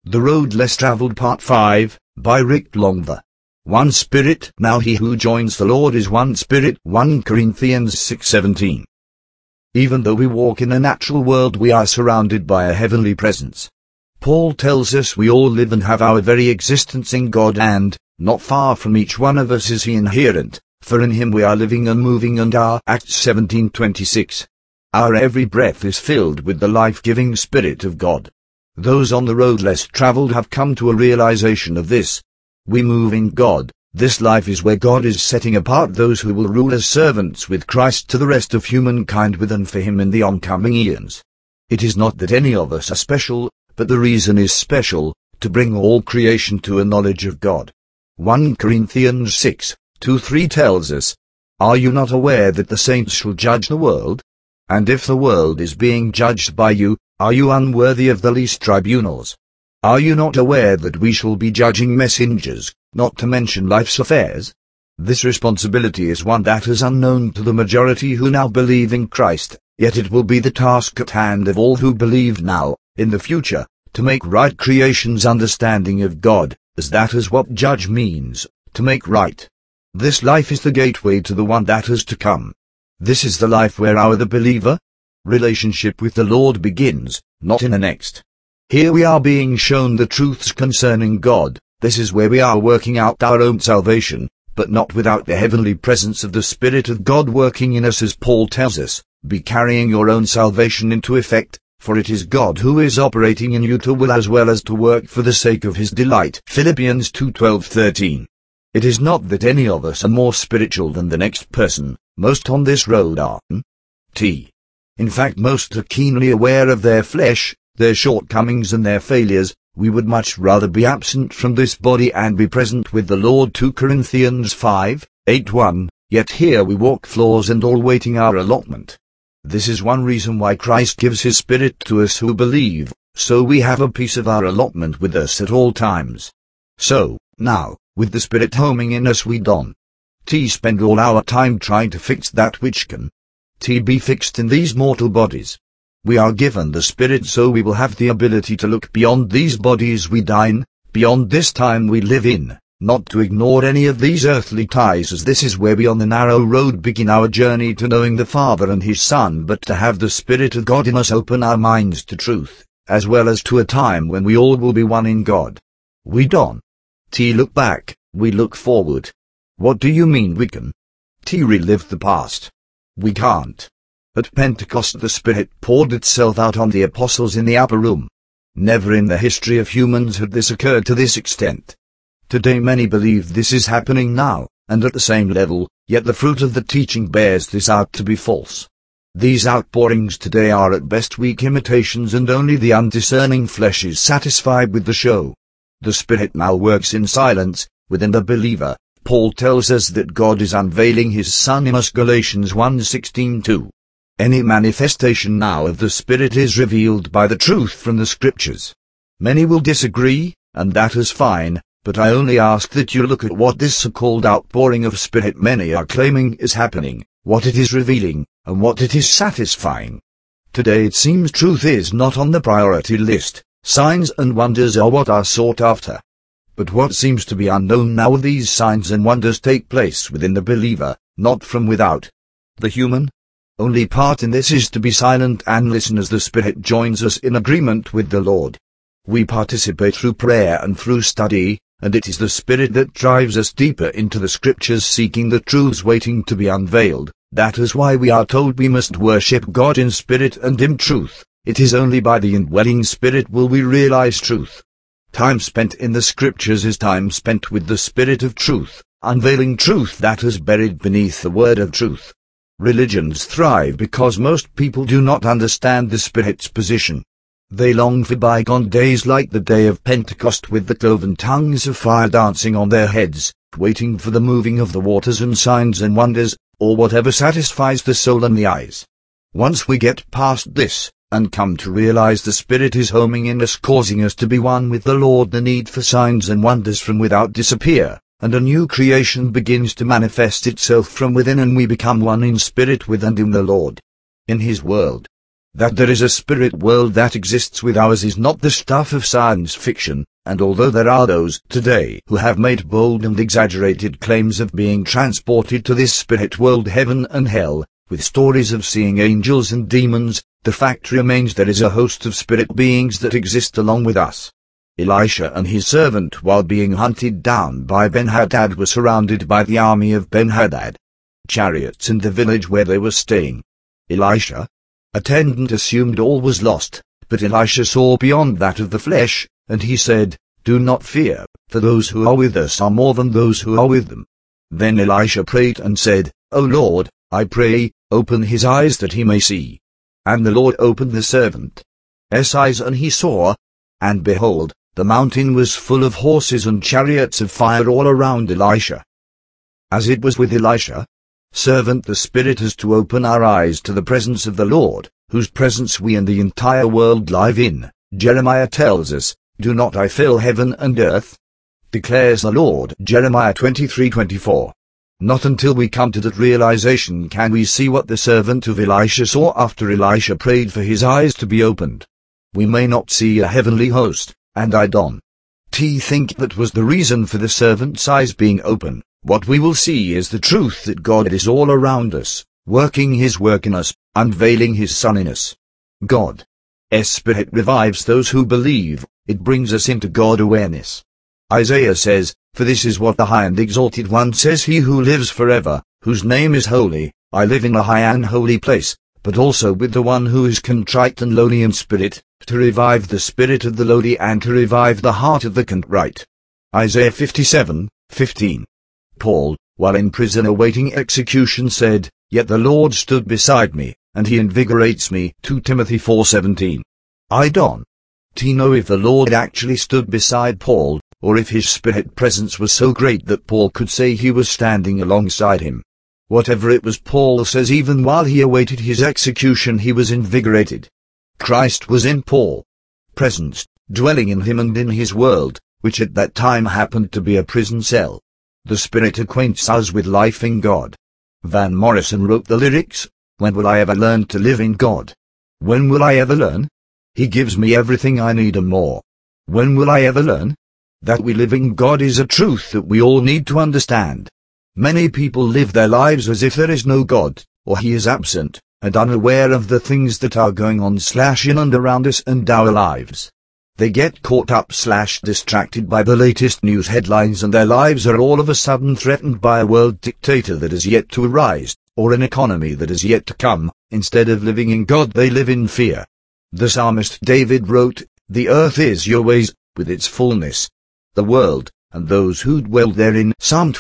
The Road Less Traveled Part 5, by Rick Longver. One Spirit. Now he who joins the Lord is one Spirit. 1 Corinthians 6:17. Even though we walk in a natural world, we are surrounded by a heavenly presence. Paul tells us we all live and have our very existence in God, and not far from each one of us is he inherent, for in him we are living and moving and are. Acts 17:26. Our every breath is filled with the life-giving Spirit of God. Those on the road less traveled have come to a realization of this. We move in God. This life is where God is setting apart those who will rule as servants with Christ to the rest of humankind with and for him in the oncoming eons. It is not that any of us are special, but the reason is special, to bring all creation to a knowledge of God. 1 Corinthians 6:2-3 tells us, "Are you not aware that the saints shall judge the world? And if the world is being judged by you, are you unworthy of the least tribunals? Are you not aware that we shall be judging messengers, not to mention life's affairs?" This responsibility is one that is unknown to the majority who now believe in Christ, yet it will be the task at hand of all who believe now, in the future, to make right creation's understanding of God, as that is what judge means, to make right. This life is the gateway to the one that is to come. This is the life where the believer relationship with the Lord begins, not in the next. Here we are being shown the truths concerning God. This is where we are working out our own salvation, but not without the heavenly presence of the Spirit of God working in us, as Paul tells us, "Be carrying your own salvation into effect, for it is God who is operating in you to will as well as to work for the sake of his delight." Philippians 2:12-13. It is not that any of us are more spiritual than the next person. Most on this road are. In fact, most are keenly aware of their flesh, their shortcomings and their failures. We would much rather be absent from this body and be present with the Lord. 2 Corinthians 5:8-1. Yet here we walk floors and all waiting our allotment. This is one reason why Christ gives his Spirit to us who believe, so we have a piece of our allotment with us at all times. So, now, with the Spirit homing in us, we don't spend all our time trying to fix that which can be fixed in these mortal bodies. We are given the Spirit so we will have the ability to look beyond these bodies we die in, beyond this time we live in, not to ignore any of these earthly ties, as this is where we on the narrow road begin our journey to knowing the Father and his Son, but to have the Spirit of God in us open our minds to truth, as well as to a time when we all will be one in God. We don't look back, we look forward. What do you mean we can relive the past? We can't. At Pentecost the Spirit poured itself out on the apostles in the upper room. Never in the history of humans had this occurred to this extent. Today many believe this is happening now, and at the same level, yet the fruit of the teaching bears this out to be false. These outpourings today are at best weak imitations, and only the undiscerning flesh is satisfied with the show. The Spirit now works in silence, within the believer. Paul tells us that God is unveiling his Son in us. Galatians 1:16-2. Any manifestation now of the Spirit is revealed by the truth from the Scriptures. Many will disagree, and that is fine, but I only ask that you look at what this so-called outpouring of Spirit many are claiming is happening, what it is revealing, and what it is satisfying. Today it seems truth is not on the priority list. Signs and wonders are what are sought after. But what seems to be unknown now, these signs and wonders take place within the believer, not from without. The human only part in this is to be silent and listen as the Spirit joins us in agreement with the Lord. We participate through prayer and through study, and it is the Spirit that drives us deeper into the Scriptures, seeking the truths waiting to be unveiled. That is why we are told we must worship God in spirit and in truth. It is only by the indwelling Spirit will we realize truth. Time spent in the Scriptures is time spent with the Spirit of truth, unveiling truth that is buried beneath the word of truth. Religions thrive because most people do not understand the Spirit's position. They long for bygone days like the day of Pentecost, with the cloven tongues of fire dancing on their heads, waiting for the moving of the waters and signs and wonders, or whatever satisfies the soul and the eyes. Once we get past this, and come to realize the Spirit is homing in us, causing us to be one with the Lord, the need for signs and wonders from without disappear, and a new creation begins to manifest itself from within, and we become one in spirit with and in the Lord. In his world, That there is a spirit world that exists with ours is not the stuff of science fiction, and although there are those today who have made bold and exaggerated claims of being transported to this spirit world, heaven and hell, with stories of seeing angels and demons, the fact remains there is a host of spirit beings that exist along with us. Elisha and his servant, while being hunted down by Ben-Hadad, were surrounded by the army of Ben-Hadad. Chariots in the village where they were staying. Elisha, attendant, assumed all was lost, but Elisha saw beyond that of the flesh, and he said, "Do not fear, for those who are with us are more than those who are with them." Then Elisha prayed and said, "O Lord, I pray, open his eyes that he may see." And the Lord opened the servant's eyes, and he saw, and behold, the mountain was full of horses and chariots of fire all around Elisha. As it was with Elisha, servant, the Spirit has to open our eyes to the presence of the Lord, whose presence we and the entire world live in. Jeremiah tells us, "Do not I fill heaven and earth?" declares the Lord. Jeremiah 23:24. Not until we come to that realization can we see what the servant of Elisha saw after Elisha prayed for his eyes to be opened. We may not see a heavenly host, and I don't think that was the reason for the servant's eyes being open. What we will see is the truth that God is all around us, working his work in us, unveiling his Son in us. God's Spirit revives those who believe. It brings us into God awareness. Isaiah says, "For this is what the high and exalted one says, he who lives forever, whose name is holy. I live in a high and holy place, but also with the one who is contrite and lowly in spirit, to revive the spirit of the lowly and to revive the heart of the contrite." Isaiah 57:15. Paul, while in prison awaiting execution, said, "Yet the Lord stood beside me, and he invigorates me." 2 Timothy 4:17. I don't know if the Lord actually stood beside Paul, or if his spirit presence was so great that Paul could say he was standing alongside him. Whatever it was, Paul says even while he awaited his execution he was invigorated. Christ was in Paul's presence, dwelling in him and in his world, which at that time happened to be a prison cell. The Spirit acquaints us with life in God. Van Morrison wrote the lyrics, "When will I ever learn to live in God? When will I ever learn? He gives me everything I need and more. When will I ever learn? That we live in God is a truth that we all need to understand." Many people live their lives as if there is no God, or he is absent, and unaware of the things that are going on in and around us and our lives. They get caught up distracted by the latest news headlines, and their lives are all of a sudden threatened by a world dictator that is yet to arise, or an economy that is yet to come. Instead of living in God, they live in fear. The psalmist David wrote, "The earth is your ways, with its fullness, the world, and those who dwell therein." Psalm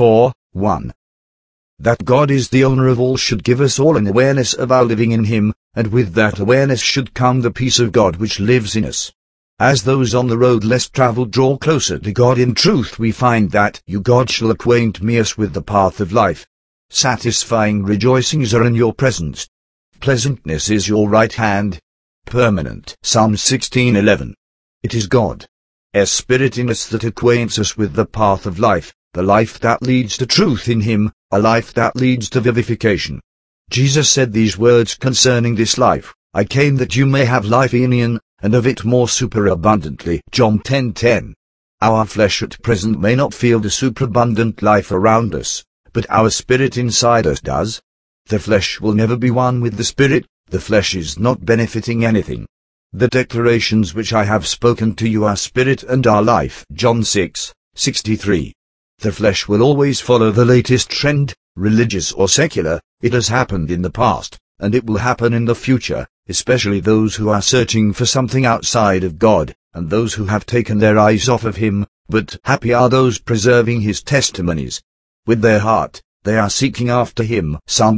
24:1. That God is the owner of all should give us all an awareness of our living in him, and with that awareness should come the peace of God which lives in us. As those on the road less traveled draw closer to God in truth, we find that "You, God, shall acquaint me us with the path of life. Satisfying rejoicings are in your presence. Pleasantness is your right hand. Permanent." Psalm 16:11. It is God's Spirit in us that acquaints us with the path of life, the life that leads to truth in him, a life that leads to vivification. Jesus said these words concerning this life, "I came that you may have life in it, and of it more superabundantly." John 10:10. Our flesh at present may not feel the superabundant life around us, but our spirit inside us does. The flesh will never be one with the spirit. The flesh is not benefiting anything. The declarations which I have spoken to you are spirit and are life. John 6:63. The flesh will always follow the latest trend, religious or secular. It has happened in the past, and it will happen in the future, especially those who are searching for something outside of God, and those who have taken their eyes off of him. But happy are those preserving his testimonies. With their heart, they are seeking after him. Psalm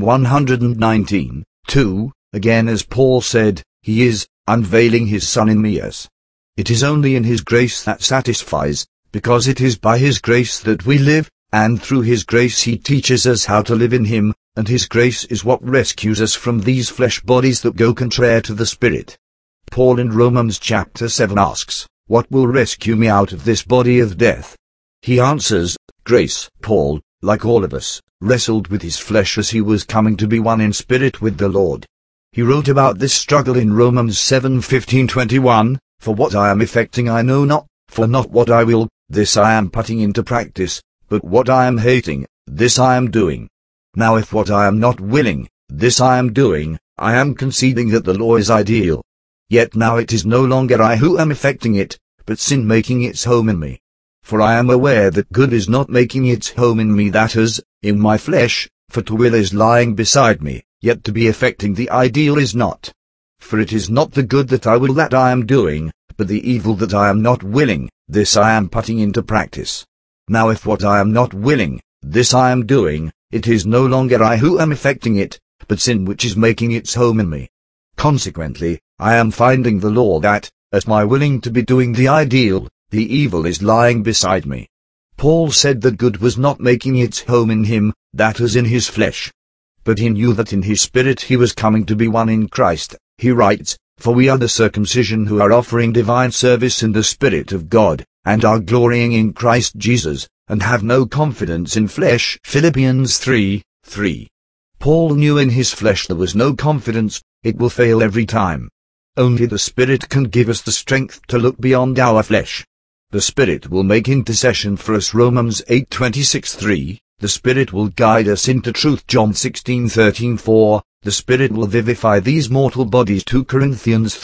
119:2. Again, as Paul said, he is unveiling his Son in me. As it is only in his grace that satisfies, because it is by his grace that we live, and through his grace he teaches us how to live in him, and his grace is what rescues us from these flesh bodies that go contrary to the Spirit. Paul in Romans chapter 7 asks, "What will rescue me out of this body of death?" He answers, grace. Paul, like all of us, wrestled with his flesh as he was coming to be one in spirit with the Lord. He wrote about this struggle in Romans 7:15-21, "For what I am effecting I know not, for not what I will, this I am putting into practice, but what I am hating, this I am doing. Now if what I am not willing, this I am doing, I am conceding that the law is ideal. Yet now it is no longer I who am effecting it, but sin making its home in me. For I am aware that good is not making its home in me, that is, in my flesh, for to will is lying beside me, yet to be effecting the ideal is not. For it is not the good that I will that I am doing, but the evil that I am not willing, this I am putting into practice. Now if what I am not willing, this I am doing, it is no longer I who am effecting it, but sin which is making its home in me. Consequently, I am finding the law that, as my willing to be doing the ideal, the evil is lying beside me." Paul said that good was not making its home in him, that is in his flesh. But he knew that in his spirit he was coming to be one in Christ. He writes, "For we are the circumcision who are offering divine service in the Spirit of God, and are glorying in Christ Jesus, and have no confidence in flesh." Philippians 3:3. Paul knew in his flesh there was no confidence, it will fail every time. Only the Spirit can give us the strength to look beyond our flesh. The Spirit will make intercession for us. Romans 8:26-3. The Spirit will guide us into truth. John 16:13-4. The Spirit will vivify these mortal bodies. 2 Corinthians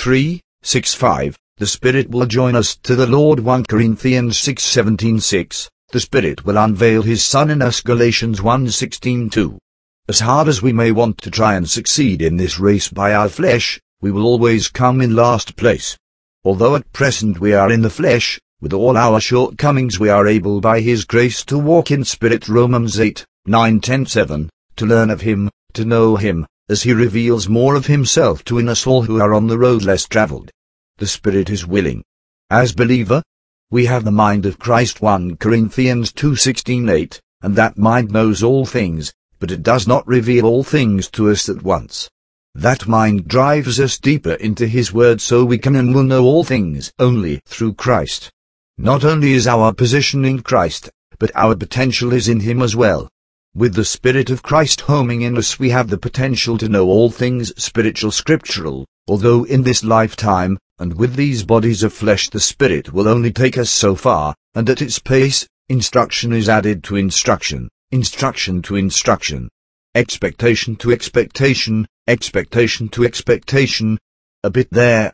3:6-5. The Spirit will join us to the Lord. 1 Corinthians 6:17-6. The Spirit will unveil His Son in us. Galatians 1:16-2. As hard as we may want to try and succeed in this race by our flesh, we will always come in last place. Although at present we are in the flesh, with all our shortcomings we are able by His grace to walk in spirit. Romans 8:9-10-7, to learn of Him, to know Him, as He reveals more of Himself to in us all who are on the road less traveled. The Spirit is willing. As believer, we have the mind of Christ. 1 Corinthians 2:16-8, and that mind knows all things, but it does not reveal all things to us at once. That mind drives us deeper into His Word so we can and will know all things only through Christ. Not only is our position in Christ, but our potential is in Him as well. With the Spirit of Christ homing in us we have the potential to know all things spiritual scriptural, although in this lifetime, and with these bodies of flesh the Spirit will only take us so far, and at its pace, instruction is added to instruction, instruction to instruction, expectation to expectation, expectation to expectation, a bit there,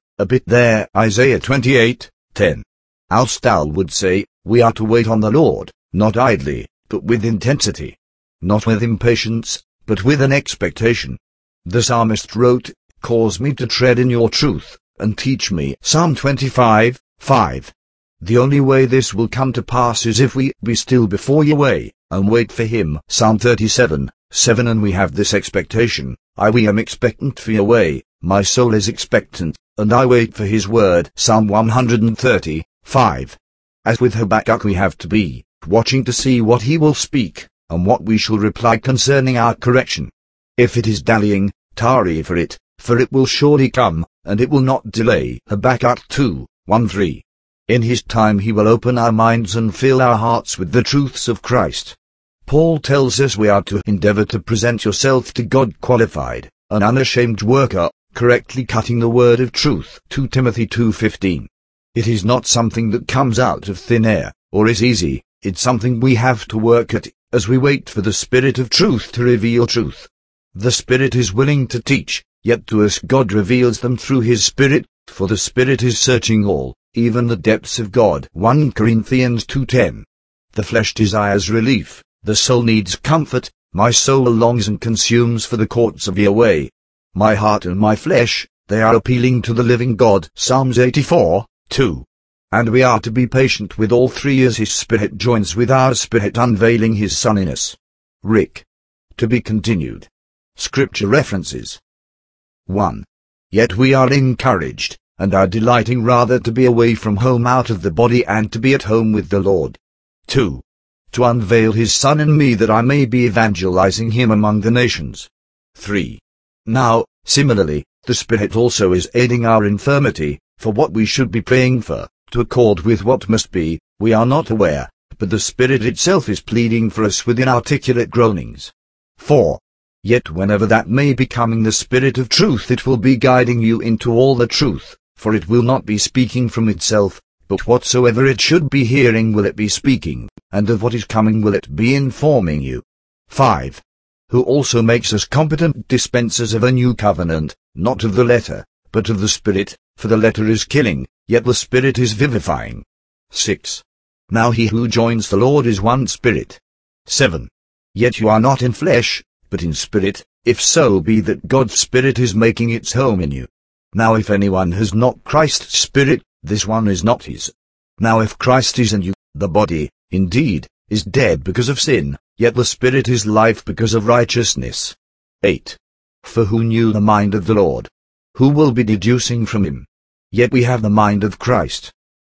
Isaiah 28:10. Alstal would say, we are to wait on the Lord, not idly, but with intensity. Not with impatience, but with an expectation. The psalmist wrote, "Cause me to tread in your truth, and teach me." Psalm 25:5. The only way this will come to pass is if we be still before Yahweh, and wait for Him. Psalm 37:7. And we have this expectation, we am expectant for Yahweh, my soul is expectant, and I wait for His word. Psalm 130:5. As with Habakkuk we have to be watching to see what he will speak, and what we shall reply concerning our correction. If it is dallying, tarry for it will surely come, and it will not delay. Habakkuk 2:1-3. In His time He will open our minds and fill our hearts with the truths of Christ. Paul tells us we are to endeavor to present yourself to God qualified, an unashamed worker, correctly cutting the word of truth. 2 Timothy 2:15. It is not something that comes out of thin air, or is easy, it's something we have to work at, as we wait for the Spirit of truth to reveal truth. The Spirit is willing to teach, yet to us God reveals them through His Spirit, for the Spirit is searching all, even the depths of God. 1 Corinthians 2:10. The flesh desires relief, the soul needs comfort, my soul longs and consumes for the courts of Yahweh. My heart and my flesh, they are appealing to the living God. Psalms 84:2. And we are to be patient with all three as His Spirit joins with our spirit unveiling His Son in us. Rick. To be continued. Scripture references. 1. Yet we are encouraged, and are delighting rather to be away from home out of the body and to be at home with the Lord. 2. To unveil His Son in me that I may be evangelizing Him among the nations. 3. Now, similarly, the Spirit also is aiding our infirmity, for what we should be praying for, to accord with what must be, we are not aware, but the Spirit itself is pleading for us with inarticulate groanings. 4. Yet whenever that may be coming the Spirit of truth, it will be guiding you into all the truth, for it will not be speaking from itself, but whatsoever it should be hearing will it be speaking, and of what is coming will it be informing you. 5. Who also makes us competent dispensers of a new covenant, not of the letter, but of the Spirit, for the letter is killing, yet the Spirit is vivifying. 6. Now he who joins the Lord is one Spirit. 7. Yet you are not in flesh, but in spirit, if so be that God's Spirit is making its home in you. Now if anyone has not Christ's Spirit, this one is not his. Now if Christ is in you, the body, indeed, is dead because of sin, yet the Spirit is life because of righteousness. 8. For who knew the mind of the Lord? Who will be deducing from him? Yet we have the mind of Christ.